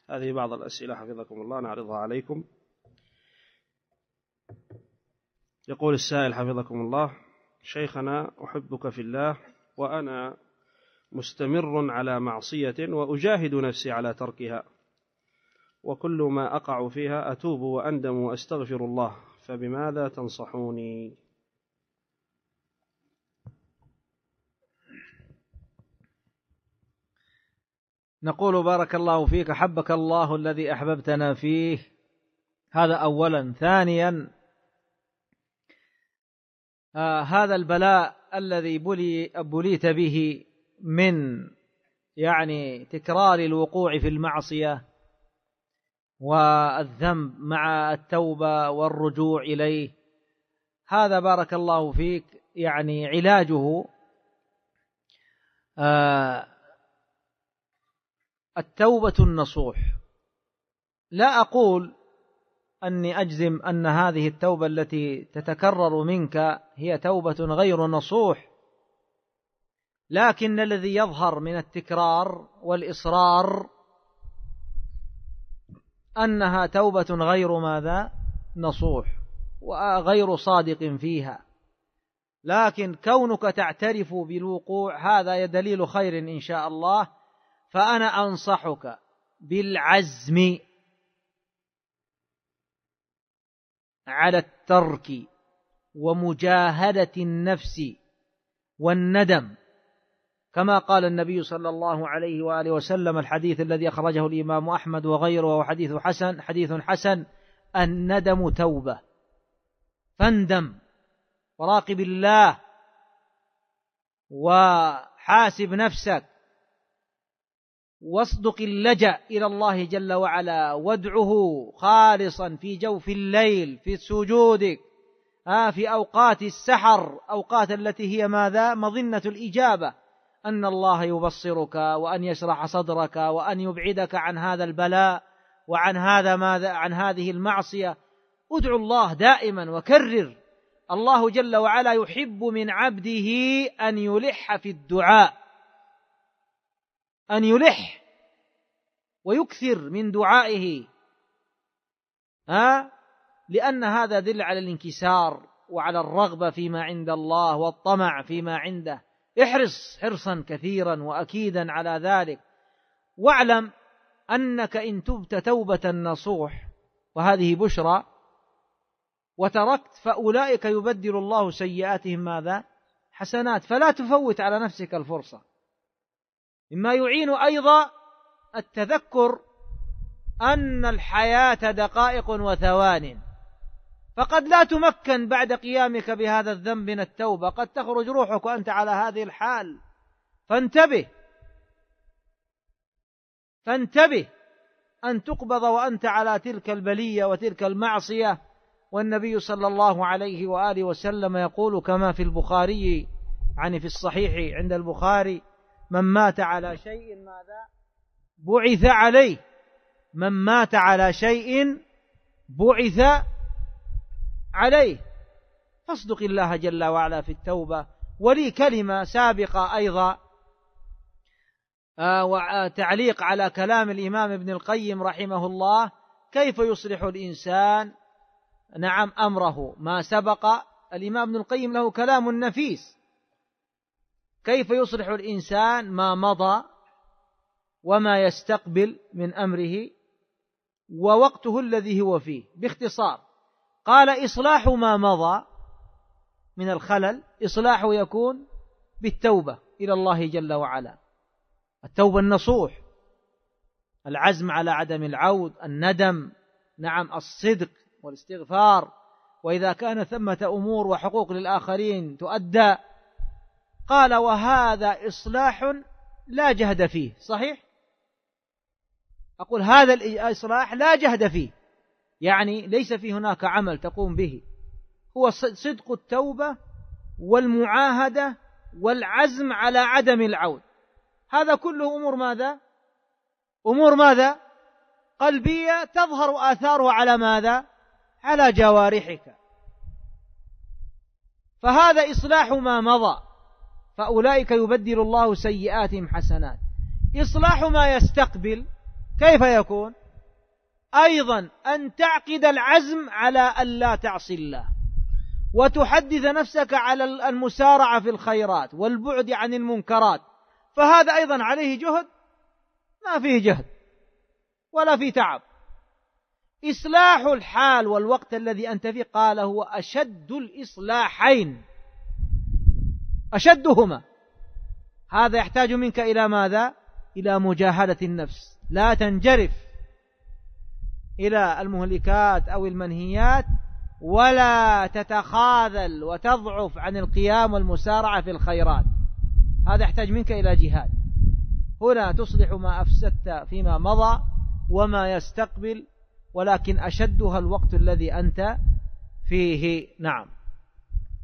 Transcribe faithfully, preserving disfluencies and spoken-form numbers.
هذه بعض الأسئلة حفظكم الله نعرضها عليكم. يقول السائل حفظكم الله: شيخنا أحبك في الله وأنا مستمر على معصية وأجاهد نفسي على تركها، وكل ما أقع فيها أتوب وأندم وأستغفر الله، فبماذا تنصحوني؟ نقول بارك الله فيك، أحبك الله الذي أحببتنا فيه، هذا أولا. ثانيا، آه هذا البلاء الذي بلي بليت به من يعني تكرار الوقوع في المعصية والذنب مع التوبة والرجوع إليه، هذا بارك الله فيك يعني علاجه آه التوبة النصوح. لا أقول أني أجزم أن هذه التوبة التي تتكرر منك هي توبة غير نصوح، لكن الذي يظهر من التكرار والإصرار أنها توبة غير ماذا؟ نصوح، وغير صادق فيها. لكن كونك تعترف بالوقوع هذا دليل خير إن شاء الله. فأنا أنصحك بالعزم على الترك ومجاهدة النفس والندم، كما قال النبي صلى الله عليه وآله وسلم الحديث الذي أخرجه الإمام أحمد وغيره، وهو حديث حسن حديث حسن: الندم توبة، فاندم وراقب الله وحاسب نفسك واصدق اللجأ إلى الله جل وعلا، وادعه خالصا في جوف الليل في سجودك، في أوقات السحر، أوقات التي هي ماذا؟ مظنة الإجابة، أن الله يبصرك وأن يشرح صدرك وأن يبعدك عن هذا البلاء وعن هذا ماذا؟ عن هذه المعصية. ادعو الله دائما وكرر. الله جل وعلا يحب من عبده أن يلح في الدعاء، أن يلح ويكثر من دعائه، ها؟ لأن هذا دل على الانكسار وعلى الرغبة فيما عند الله والطمع فيما عنده. احرص حرصا كثيرا وأكيدا على ذلك، واعلم أنك إن تبت توبة نصوح، وهذه بشرى، وتركت، فأولئك يبدل الله سيئاتهم ماذا؟ حسنات. فلا تفوت على نفسك الفرصة. مما يعين أيضا التذكر أن الحياة دقائق وثوان، فقد لا تمكن بعد قيامك بهذا الذنب من التوبة، قد تخرج روحك وأنت على هذه الحال. فانتبه فانتبه أن تقبض وأنت على تلك البلية وتلك المعصية. والنبي صلى الله عليه وآله وسلم يقول كما في البخاري، يعني في الصحيح عند البخاري: من مات على شيء ماذا؟ بعث عليه. من مات على شيء بعث عليه. فاصدق الله جل وعلا في التوبة. ولي كلمة سابقة أيضا، آه وتعليق على كلام الإمام ابن القيم رحمه الله: كيف يصلح الإنسان نعم أمره. ما سبق الإمام ابن القيم له كلام نفيس: كيف يصلح الإنسان ما مضى وما يستقبل من أمره ووقته الذي هو فيه. باختصار قال: إصلاح ما مضى من الخلل، إصلاحه يكون بالتوبة إلى الله جل وعلا، التوبة النصوح، العزم على عدم العود، الندم، نعم الصدق والاستغفار، وإذا كان ثمة أمور وحقوق للآخرين تؤدى. قال: وهذا إصلاح لا جهد فيه. صحيح؟ أقول هذا الإصلاح لا جهد فيه، يعني ليس فيه هناك عمل تقوم به، هو صدق التوبة والمعاهدة والعزم على عدم العود. هذا كله أمور ماذا؟ أمور ماذا؟ قلبية تظهر آثارها على ماذا؟ على جوارحك. فهذا إصلاح ما مضى، فأولئك يبدل الله سيئاتهم حسنات. إصلاح ما يستقبل كيف يكون؟ أيضا أن تعقد العزم على أن لا تعصي الله، وتحدث نفسك على المسارعة في الخيرات والبعد عن المنكرات، فهذا أيضا عليه جهد؟ ما فيه جهد ولا فيه تعب. إصلاح الحال والوقت الذي أنت فيه قال هو أشد الإصلاحين، أشدهما. هذا يحتاج منك إلى ماذا؟ إلى مجاهدة النفس، لا تنجرف إلى المهلكات أو المنهيات، ولا تتخاذل وتضعف عن القيام والمسارعة في الخيرات. هذا يحتاج منك إلى جهاد. هنا تصلح ما أفسدت فيما مضى وما يستقبل، ولكن أشدها الوقت الذي أنت فيه. نعم.